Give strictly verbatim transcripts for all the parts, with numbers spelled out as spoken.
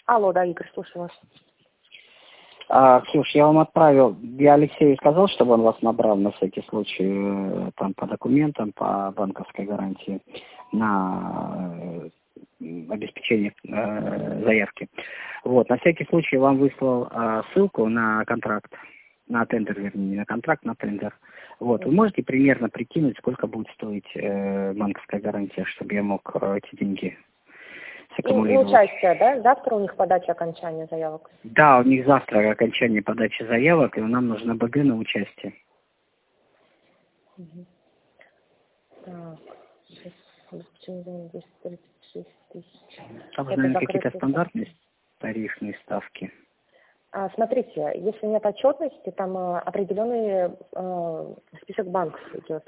Алло, да, Игорь, слушаю вас. А, Ксюш, я вам отправил, я Алексею сказал, чтобы он вас набрал на всякий случай, э, там, по документам, по банковской гарантии, на э, обеспечение э, заявки. Вот, на всякий случай вам выслал э, ссылку на контракт, на тендер, вернее, не на контракт, на тендер. Вот, вы можете примерно прикинуть, сколько будет стоить э, банковская гарантия, чтобы я мог э, эти деньги И, и саккумулировать? участие, да? Завтра у них подача окончания заявок? Да, у них завтра окончание подачи заявок, и нам нужно БГ на участие. Угу. Так, двести тридцать шесть тысяч. Там, Это наверное, какие-то закрытые стандартные ставки. тарифные ставки. А, смотрите, если нет отчетности, там а, определенный а, список банков идет.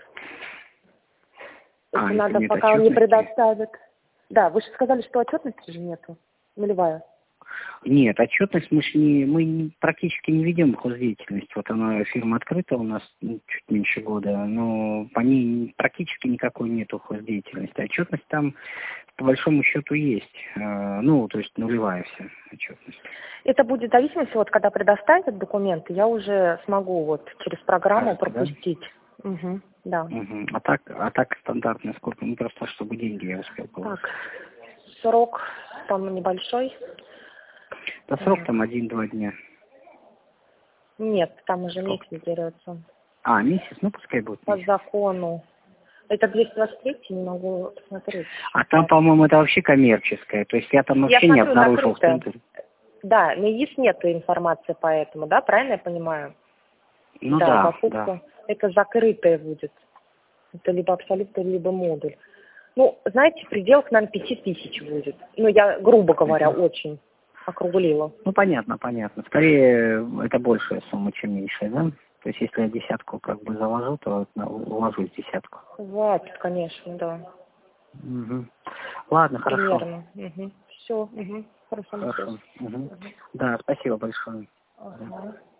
А, Если если надо, нет пока он не отчетности? предоставит. Да, вы же сказали, что отчетности же нету. Нулевая. Нет, отчетность мы ж не, мы не- практически не ведем хоздеятельность. Вот она, фирма открыта у нас ну, чуть меньше года, но по ней практически никакой нету хоздеятельности. Отчетность там по большому счету есть. Э, ну, то есть нулевая вся отчетность. Это будет в зависимости, вот когда предоставят документы, я уже смогу вот через программу Кажется, да? пропустить. Угу, да. Угу. А так, а так стандартно сколько? Ну, просто чтобы деньги я успел положить. Так, срок там небольшой. Да срок там один-два дня. Нет, там уже Сколько? месяц берется. А, месяц? Ну, пускай будет По месяц. закону. Это двести двадцать три, не могу посмотреть. А там, по-моему, это вообще коммерческое. То есть я там Я вообще не смотрю, обнаружил в закрыто. тендере. Да, на ИИС нет информации по этому, да, правильно я понимаю? Ну Да, да, покупка. да. Это закрытое будет. Это либо абсолютно, либо модуль. Ну, знаете, в пределах, наверное, пяти тысяч будет. Ну, я, грубо говоря, Мгм. очень округлила. Ну, понятно, понятно. Скорее, это большая сумма, чем меньшая, да? То есть, если я десятку как бы заложу, то на- уложусь в десятку. Хватит, конечно, да. Угу. Ладно, хорошо. Примерно. Угу. Все. Угу. Хорошо, на связи. Хорошо. Угу. Угу. Да, спасибо большое. Да. Ага.